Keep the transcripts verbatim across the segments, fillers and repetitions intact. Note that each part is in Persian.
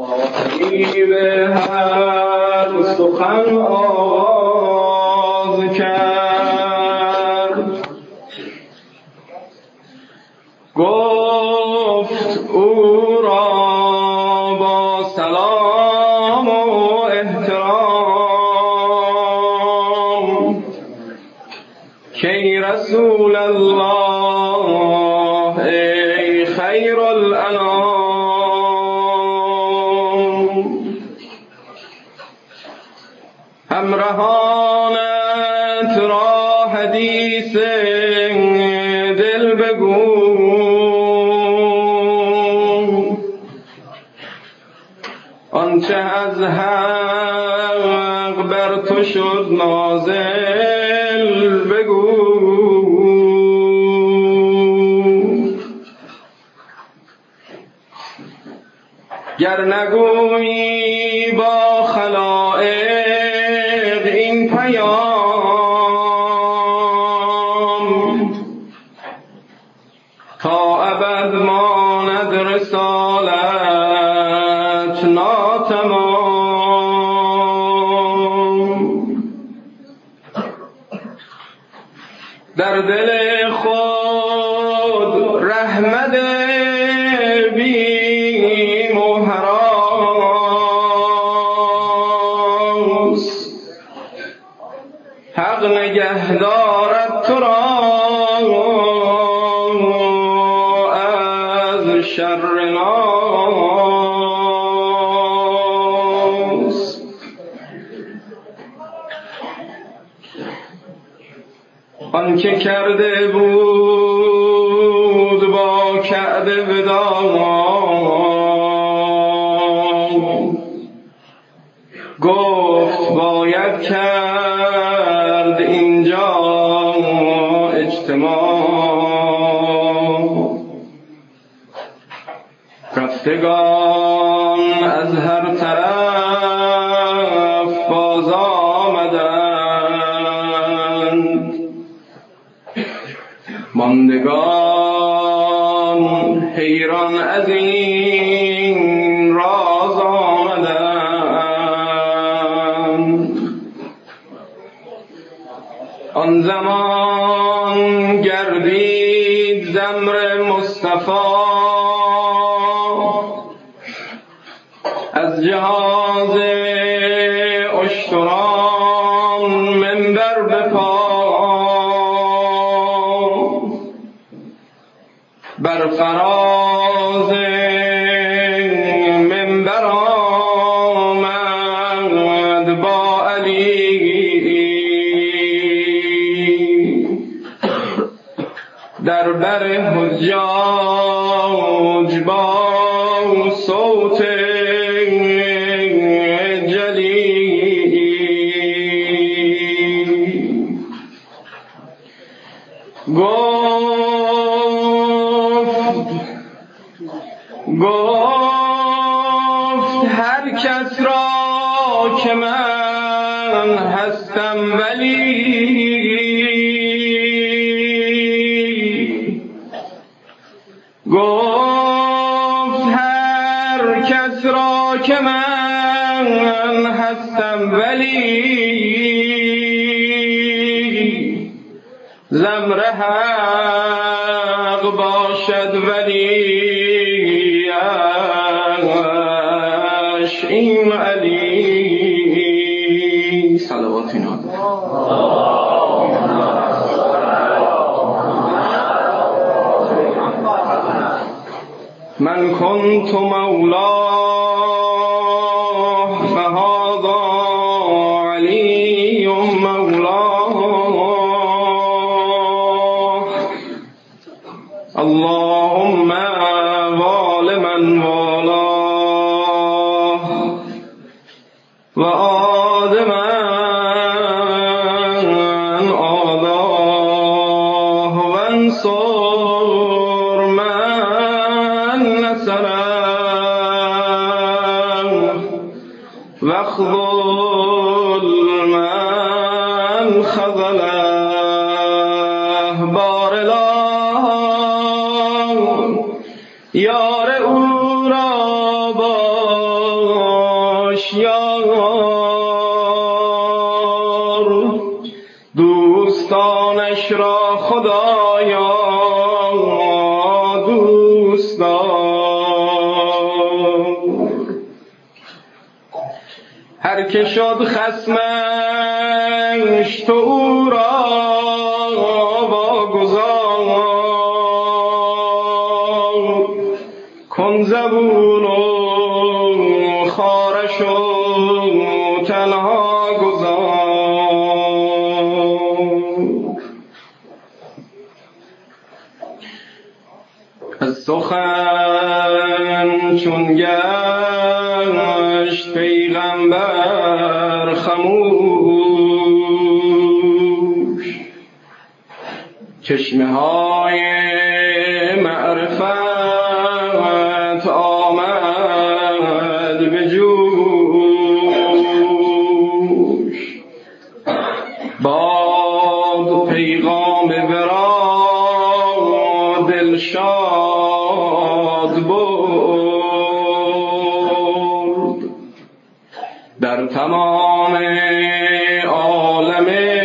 به هر سخن آغاز کرد، گفت او را با سلام و احترام که ای رسول الله ای خیر الانام، همراهانت را حدیث دل بگو، آنچه از حق بر تو شد نازل بگو. گر نگویی با خلائق این پیام، تا ابد ماند رسالت ناتمام. در دل خود رحمت بیم و هراس، حق نگهدارد تو را از شر ناس. آن که کرده بود با کعبه وداع، گفت باید کرد اینجا اجتماع. رفتگان از هر طرف باز آمدند، ماندگان حیران از این راز آمدند. آن زمان گردید زمر مصطفی از جهاز اشتران منبر به پا، بر فراز منبر آمد با علی، در بر حجاج با صوت گفت هر کس را که من هستم ولی، گفت هر کس را که من هستم ولی، زمر حق باشد ولی این علی. صلوات اینا من کنت مولاه فهذا علی مولاه، اللهم وال من والاه و آد من آداه و انصر من نصره و اخذل من خذله. بار الله یار او را با آشیار دوستانش را خدایا دوست دار. هر که شد خصمش تو او را واگذار کن زبون و خارش و تنها گذار. از سخن چون گشت پیغمبر خموش چشمه های معرفت آمد به جوش. باد پیغام ورا دلشاد برد در تمام عالم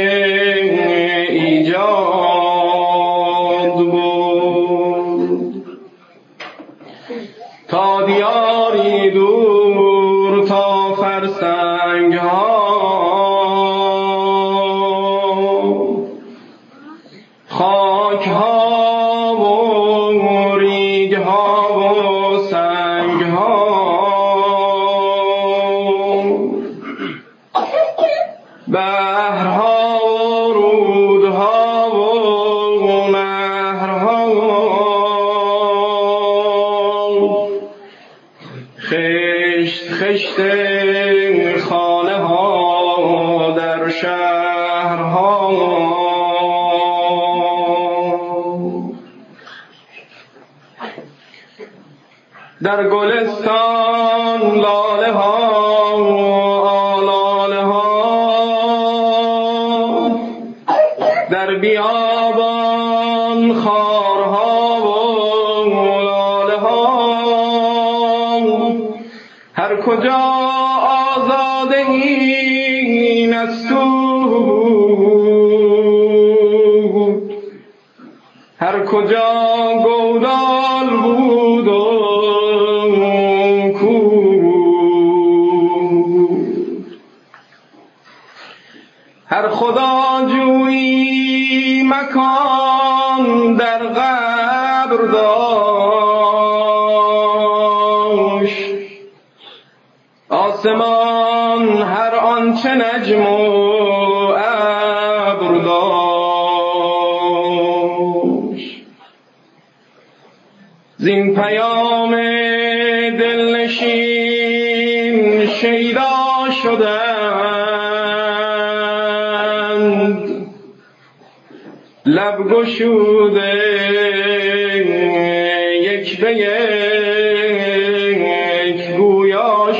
ایجاد برد. تا دیاری دور تا فرسنگ ها خاک ها و ریگ ها و سنگ ها بحرها و رودها و نهرها خشت خشت خانه ها در شهرها در گلستان لاله ها آلاله ها در بیابان خارها و لاله ها هر کجا آزاده این از تو هر کجا گودال بود و هر خدا جویی مکان در قبر داشت آسمان هر آنچه نجم و ابر داشت. زین پیام دلنشین شیدا شدند لب گشوده یک به یک گویا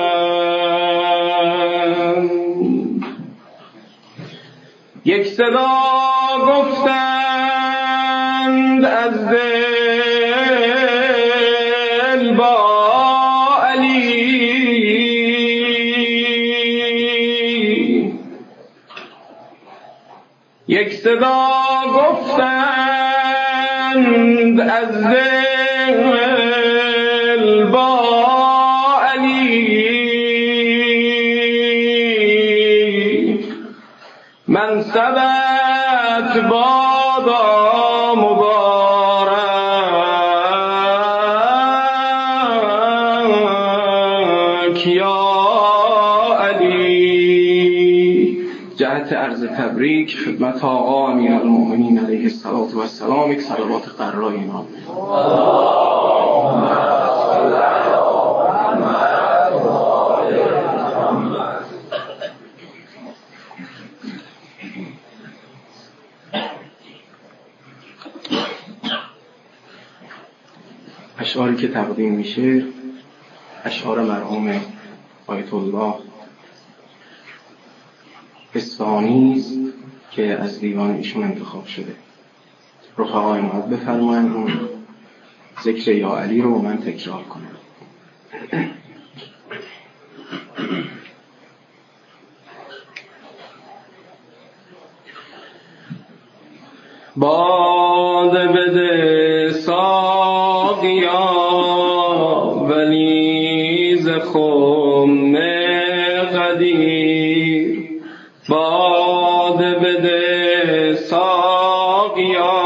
شدند. یک صدا گفتند از دل با علی یک صدا گفتند از دل با علی منصبت بادا مبارک یا علی. جهت عرض تبریک خدمت آقا امیرالمؤمنین علیه الصلاة و السلام یک صلوات قرار اینا. اشعاری که تقدیم میشه اشعار مرحوم آیت الله اصفهانی است که از دیوان ایشون انتخاب شده. رفقا عنایت بفرمایید اون ذکر یا علی رو من تکرار کنم. باده بده ساقیا ولی ز خم قدیر. باده بده ساقیا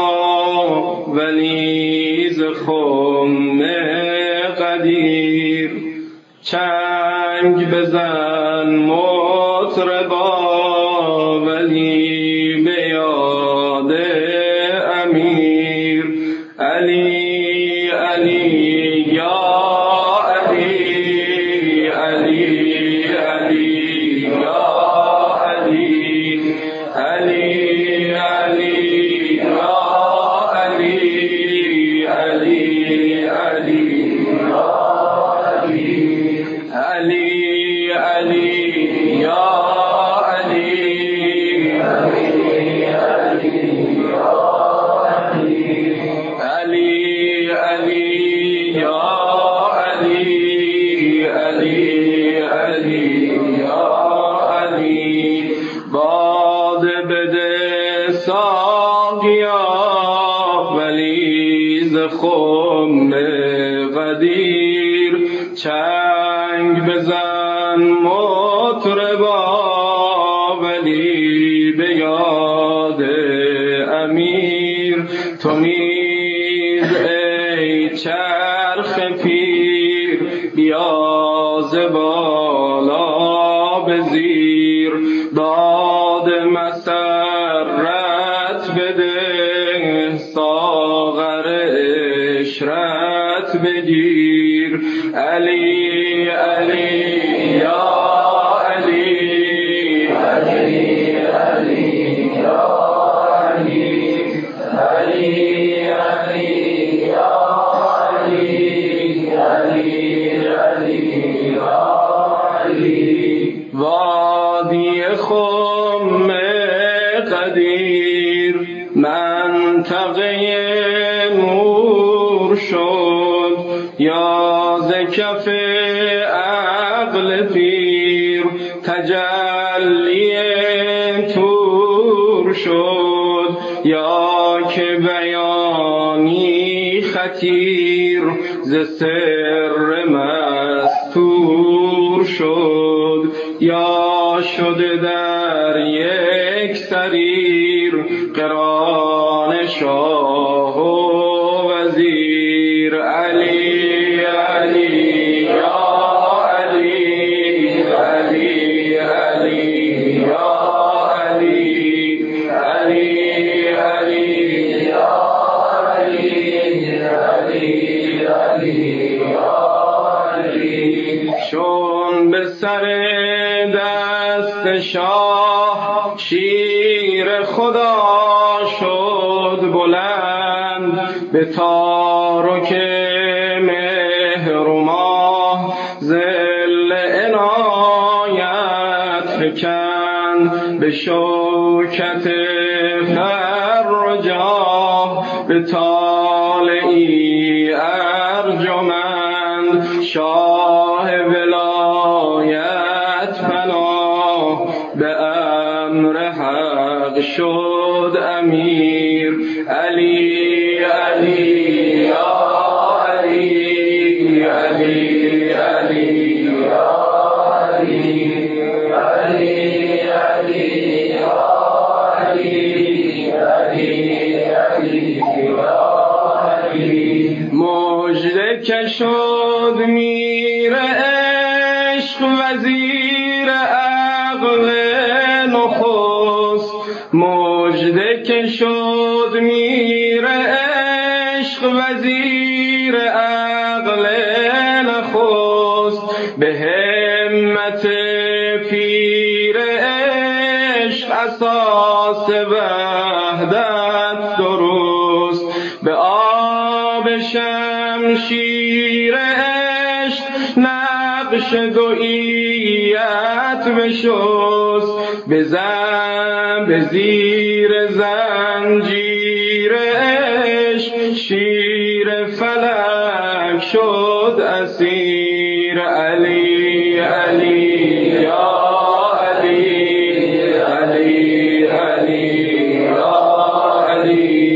ولی ز خم قدیر. چنگ بزن مطربا ولی به یاد امیر. علی علی یا علی، علی علی یا علی، علی علی یا علی، علی علی یا علی، علی علی یا علی، علی علی یا علی، علی علی یا علی، علی علی یا علی. باده بده ساقیا ولی ز خم قدیر. چنگ بزن مطربا ولی به یاد امیر. تو نیز ای چرخ پیر بیا ز بالا به زیر. داد مسرت بده ساغر عشرت بگیر. علی علی یا علی، علی علی یا علی، علی علی یا علی، علی علی یا علی. وادی خم قدیر منطقه نور شد، یا ز کف عقل پیر تجلی طور شد. یا که بیانی خطیر ز سر مستور شد. یا شده در یک سریر قران شاه و وزیر. علی علی یا علی، علی علی یا علی، علی علی یا علی، علی علی یا علی. چون به سر دست شاه شیر خدا شد بلند، به تارک مهر و ماه ظل عنایت فکند. به شوکت فر و جاه به طالعی ارجمند. شاه ولایت پناه به امر حق شد امیر. علی علی یا علی، علی علی یا علی، علی علی یا علی، علی علی یا علی. مژده که شد میر عشق وزیر عقل نخست. مژده که شد میر عشق وزیر عقل نخست. به همت پیر عشق اساس وحدت درست. به آب شمشیر عشق نقش دوییت بشست. بزن به زیر زنجیر عشق شیر فلک شد اسیر. علی علی یا علی، علی علی یا علی،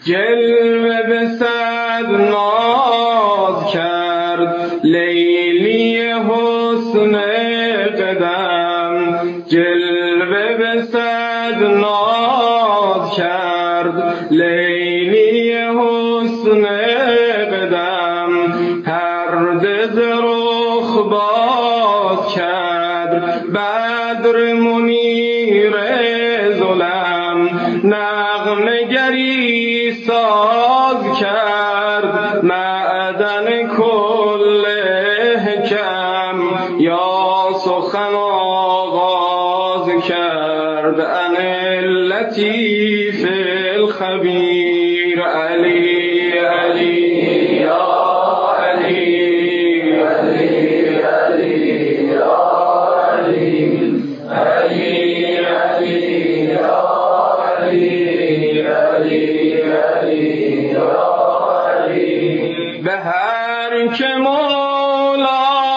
جلوه به صد ناز کرد لیلی حسن قدم، جلوه به صد ناز کرد لیلی حسن قدم، پرده ز رخ باز کرد بدر منیر ظلم، نغمه گری ساز کرد معدن کل حکم، یا سخن آغاز کرد عن اللطیف الخبیر. علی علی یا علی، علی علی یا علی، علی علی یا علی، علی علی یا علی. به هر که مولا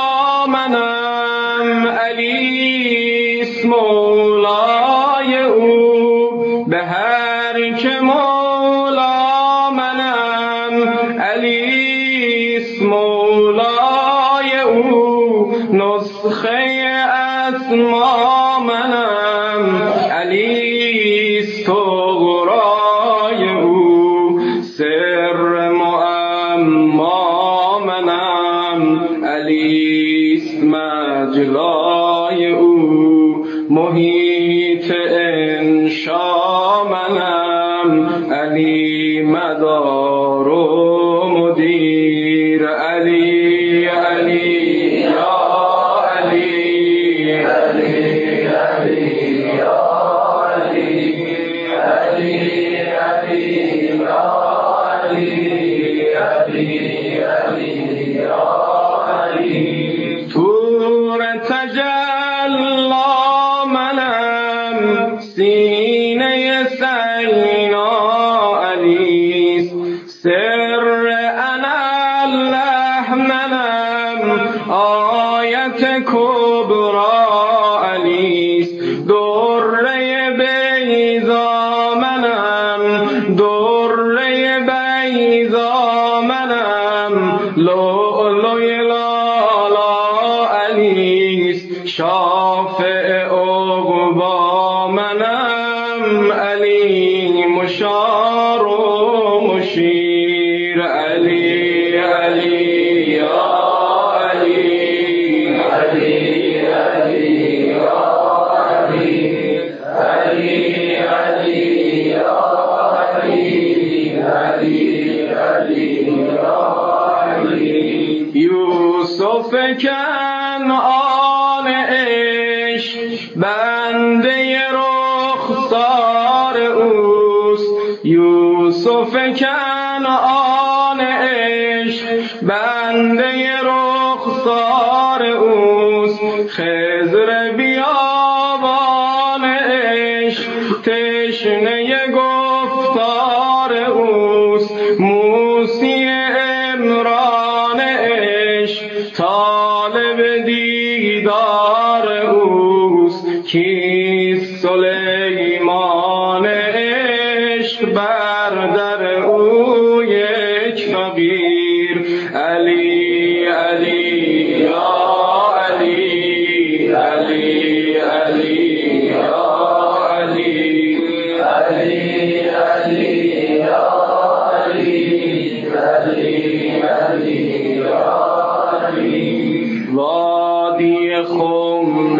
منم علیست مولای او، به هر که مولا منم علیست مولای او، نسخه اسما منم علیست طغرای او، سر معما منم علیست مجلای او، محیط انشا منم علی مدار و مدیر. علی علی یا علی، علی علی یا علی، علی علی یا علی، علی علی یا علی. طور تجلی منم سینه سینا علیست، سر انالله منم آیت کبرا علیست، دره بیضا منم دره بیضا منم، لؤلؤی لالا علیست، شافع عقبا منم علی مشار و مشیر. علی علی یا علی، علی علی یا علی، علی علی یا علی، علی علی یا علی. یوسف کنعان عشق بنده رخسار اوست، یوسف کنعان عشق بنده رخسار اوست، خضر بیابان عشق تشنه گفتار اوست، موسی عمران عشق طالب دیدار اوست، کیست سلیمان عشق بر در او یک فقیر. علی علی یا علی، علی علی یا علی، علی علی یا علی، علی علی یا علی. وادی خم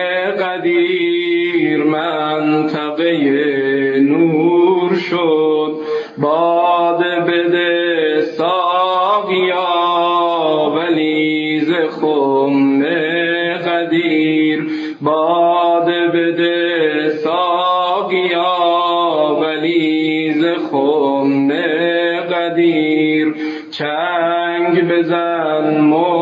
قدیر منطقه نور شد، باد بده ساقیا ولی ز خم قدیر، باد بده ساقیا ولی ز خم قدیر، چنگ بزن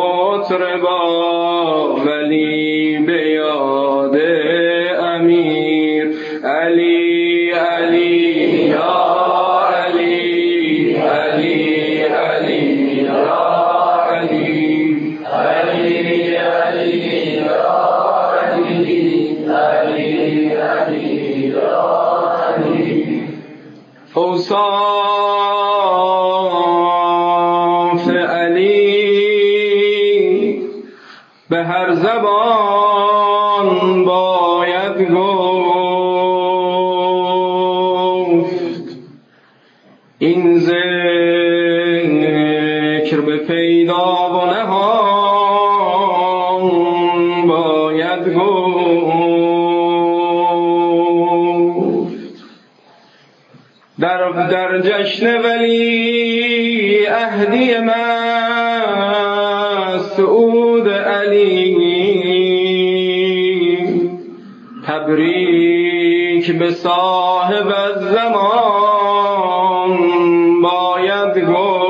مطربا ولی به یاد امیر. علی علی یا علی، علی علی یا علی، علی علی یا علی، علی علی یا علی. اوصال در در جشن ولی عهدی مسعود علی تبریک به صاحب الزمان باید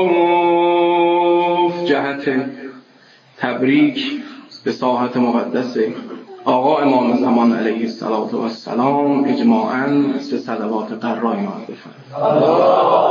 گفت. جهت تبریک به ساحت مقدس آقا امام زمان علیه السلام اجماعاً به صلوات قرای ما بفرمایید.